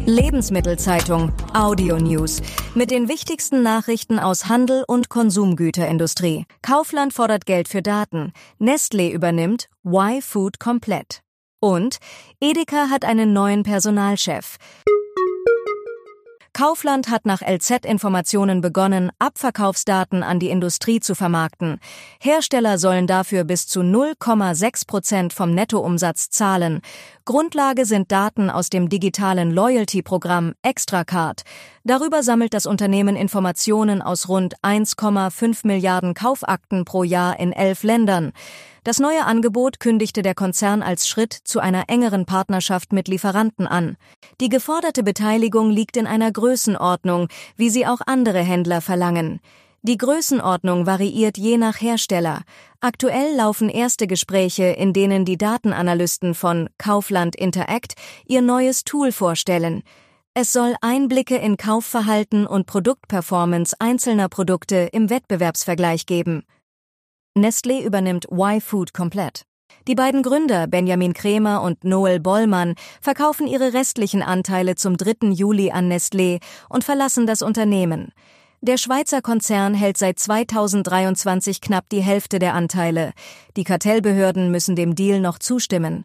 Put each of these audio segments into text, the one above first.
Lebensmittelzeitung Audio News mit den wichtigsten Nachrichten aus Handel und Konsumgüterindustrie. Kaufland fordert Geld für Daten. Nestlé übernimmt Y-Food komplett. Und Edeka hat einen neuen Personalchef. Kaufland hat nach LZ-Informationen begonnen, Abverkaufsdaten an die Industrie zu vermarkten. Hersteller sollen dafür bis zu 0,6% vom Nettoumsatz zahlen. Grundlage sind Daten aus dem digitalen Loyalty-Programm Extracard. Darüber sammelt das Unternehmen Informationen aus rund 1,5 Milliarden Kaufakten pro Jahr in 11 Ländern. Das neue Angebot kündigte der Konzern als Schritt zu einer engeren Partnerschaft mit Lieferanten an. Die geforderte Beteiligung liegt in einer Größenordnung, wie sie auch andere Händler verlangen. Die Größenordnung variiert je nach Hersteller. Aktuell laufen erste Gespräche, in denen die Datenanalysten von Kaufland Interact ihr neues Tool vorstellen. Es soll Einblicke in Kaufverhalten und Produktperformance einzelner Produkte im Wettbewerbsvergleich geben. Nestlé übernimmt Y-Food komplett. Die beiden Gründer, Benjamin Krämer und Noel Bollmann, verkaufen ihre restlichen Anteile zum 3. Juli an Nestlé und verlassen das Unternehmen. Der Schweizer Konzern hält seit 2023 knapp die Hälfte der Anteile. Die Kartellbehörden müssen dem Deal noch zustimmen.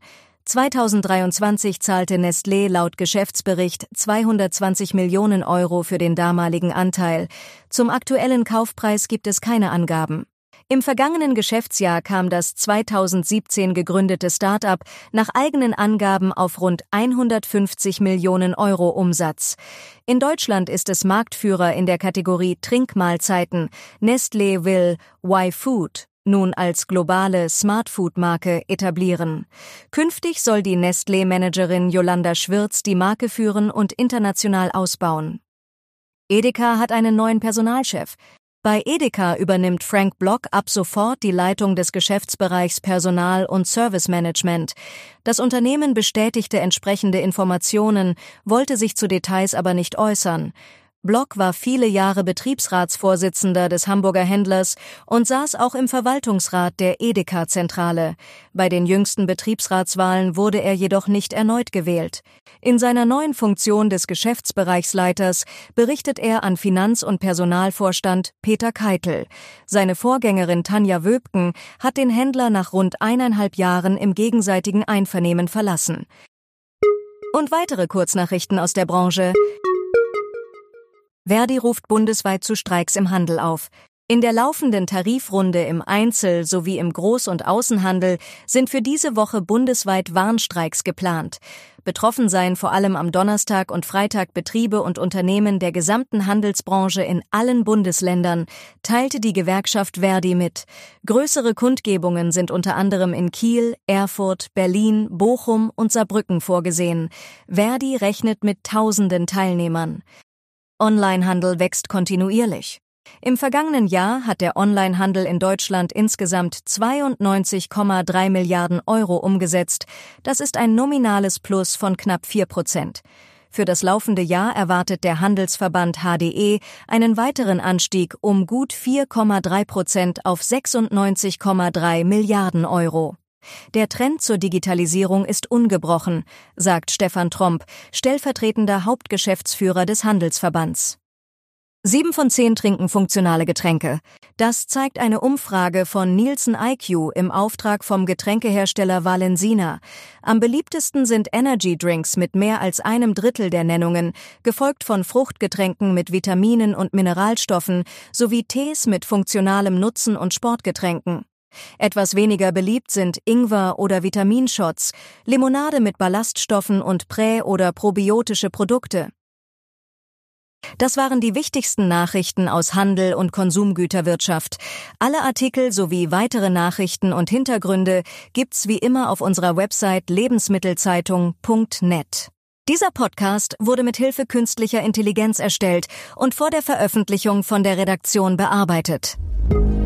2023 zahlte Nestlé laut Geschäftsbericht 220 Millionen Euro für den damaligen Anteil. Zum aktuellen Kaufpreis gibt es keine Angaben. Im vergangenen Geschäftsjahr kam das 2017 gegründete Start-up nach eigenen Angaben auf rund 150 Millionen Euro Umsatz. In Deutschland ist es Marktführer in der Kategorie Trinkmahlzeiten. Nestlé will Y-Food nun als globale Smart-Food-Marke etablieren. Künftig soll die Nestlé-Managerin Jolanda Schwirz die Marke führen und international ausbauen. Edeka hat einen neuen Personalchef. Bei Edeka übernimmt Frank Block ab sofort die Leitung des Geschäftsbereichs Personal- und Servicemanagement. Das Unternehmen bestätigte entsprechende Informationen, wollte sich zu Details aber nicht äußern. Block war viele Jahre Betriebsratsvorsitzender des Hamburger Händlers und saß auch im Verwaltungsrat der Edeka-Zentrale. Bei den jüngsten Betriebsratswahlen wurde er jedoch nicht erneut gewählt. In seiner neuen Funktion des Geschäftsbereichsleiters berichtet er an Finanz- und Personalvorstand Peter Keitel. Seine Vorgängerin Tanja Wöbken hat den Händler nach rund 1,5 Jahren im gegenseitigen Einvernehmen verlassen. Und weitere Kurznachrichten aus der Branche. Verdi ruft bundesweit zu Streiks im Handel auf. In der laufenden Tarifrunde im Einzel- sowie im Groß- und Außenhandel sind für diese Woche bundesweit Warnstreiks geplant. Betroffen seien vor allem am Donnerstag und Freitag Betriebe und Unternehmen der gesamten Handelsbranche in allen Bundesländern, teilte die Gewerkschaft Verdi mit. Größere Kundgebungen sind unter anderem in Kiel, Erfurt, Berlin, Bochum und Saarbrücken vorgesehen. Verdi rechnet mit Tausenden Teilnehmern. Onlinehandel wächst kontinuierlich. Im vergangenen Jahr hat der Onlinehandel in Deutschland insgesamt 92,3 Milliarden Euro umgesetzt. Das ist ein nominales Plus von knapp 4%. Für das laufende Jahr erwartet der Handelsverband HDE einen weiteren Anstieg um gut 4,3% auf 96,3 Milliarden Euro. Der Trend zur Digitalisierung ist ungebrochen, sagt Stefan Tromp, stellvertretender Hauptgeschäftsführer des Handelsverbands. 7 von 10 trinken funktionale Getränke. Das zeigt eine Umfrage von Nielsen IQ im Auftrag vom Getränkehersteller Valensina. Am beliebtesten sind Energy-Drinks mit mehr als 1/3 der Nennungen, gefolgt von Fruchtgetränken mit Vitaminen und Mineralstoffen sowie Tees mit funktionalem Nutzen und Sportgetränken. Etwas weniger beliebt sind Ingwer- oder Vitaminshots, Limonade mit Ballaststoffen und prä- oder probiotische Produkte. Das waren die wichtigsten Nachrichten aus Handel und Konsumgüterwirtschaft. Alle Artikel sowie weitere Nachrichten und Hintergründe gibt's wie immer auf unserer Website lebensmittelzeitung.net. Dieser Podcast wurde mit Hilfe künstlicher Intelligenz erstellt und vor der Veröffentlichung von der Redaktion bearbeitet.